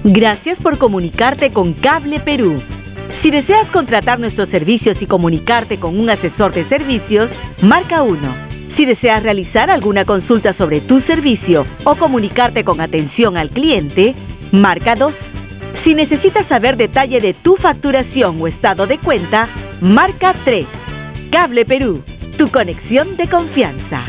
Gracias por comunicarte con Cable Perú. Si deseas contratar nuestros servicios y comunicarte con un asesor de servicios, marca 1. Si deseas realizar alguna consulta sobre tu servicio o comunicarte con atención al cliente, marca 2. Si necesitas saber detalle de tu facturación o estado de cuenta, marca 3. Cable Perú, tu conexión de confianza.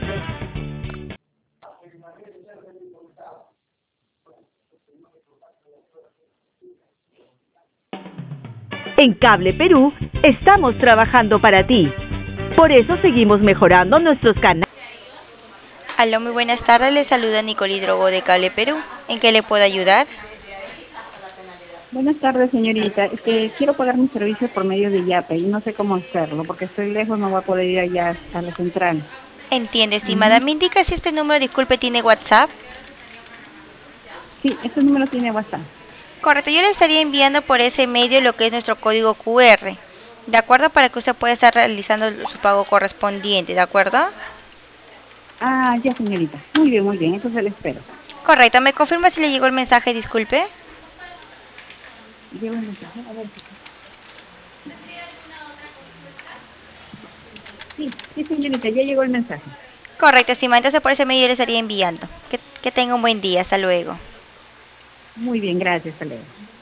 En Cable Perú estamos trabajando para ti. Por eso seguimos mejorando nuestros canales. Aló, muy buenas tardes. Le saluda Nicole Drogo de Cable Perú. ¿En qué le puedo ayudar? Buenas tardes, señorita. Es que quiero pagar mi servicio por medio de Yape y no sé cómo hacerlo porque estoy lejos, no voy a poder ir allá a la central. Entiende, estimada. ¿Me indica si este número, disculpe, tiene WhatsApp? Sí, este número tiene WhatsApp. Correcto, yo le estaría enviando por ese medio lo que es nuestro código QR, ¿de acuerdo? Para que usted pueda estar realizando su pago correspondiente, ¿de acuerdo? Ah, ya, señorita. Muy bien, muy bien. Entonces le espero. Correcto, ¿me confirma si le llegó el mensaje, disculpe? Llevo el mensaje. A ver. Sí, señorita, ya llegó el mensaje. Correcto, estimada, entonces por ese medio yo le estaría enviando. Que tenga un buen día, hasta luego. Muy bien, gracias. Hasta luego.